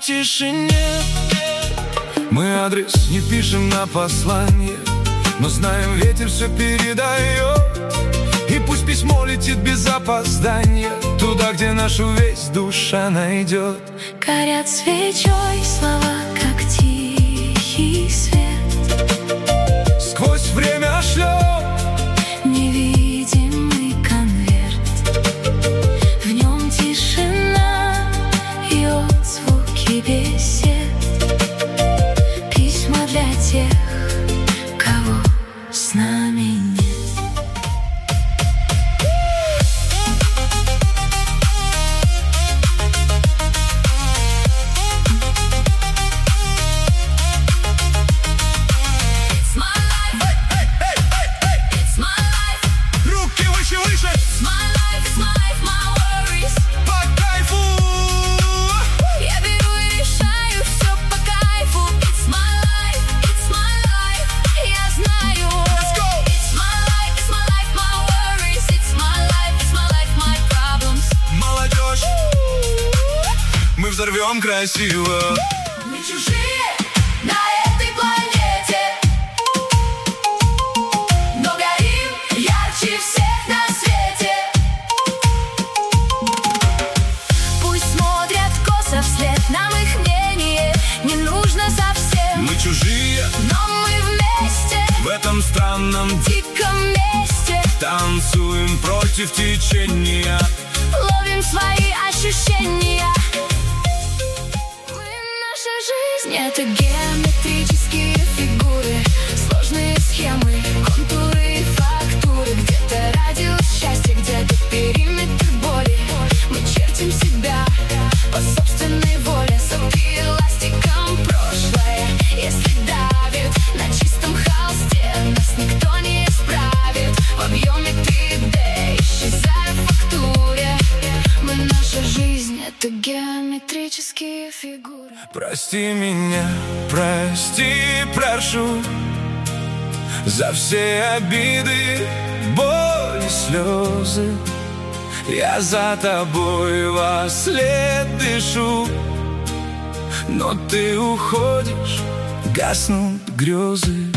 тишине. Мы адрес не пишем на послание, но знаем, ветер все передает. И пусть письмо летит без опоздания туда, где нашу весть душа найдет. Горят свечой слова, как тихий свет. Сквозь время шлет невидимый конверт. В нем тишина и отзвуки бесед. Письма для тех, кого с нами нет. Мы взорвем красиво. Мы чужие на этой планете, но горим ярче всех на свете. Пусть смотрят косо вслед, нам их мнение не нужно совсем. Мы чужие, но мы вместе в этом странном диком месте. Танцуем против течения, ловим свои ощущения. Наша жизнь — это геометрические фигуры, сложные схемы, контуры и фактуры. Где-то радиус счастья, где-то периметр боли. Мы чертим себя по собственной воле, сопли эластиком прошлое. Если давит на чистом холсте, нас никто не исправит. В объеме 3D, исчезая в фактуре. Наша жизнь — это геометрические фигуры. Прости меня, прости, прошу, за все обиды, боль и слезы. Я за тобой во след дышу, но ты уходишь, гаснут грезы.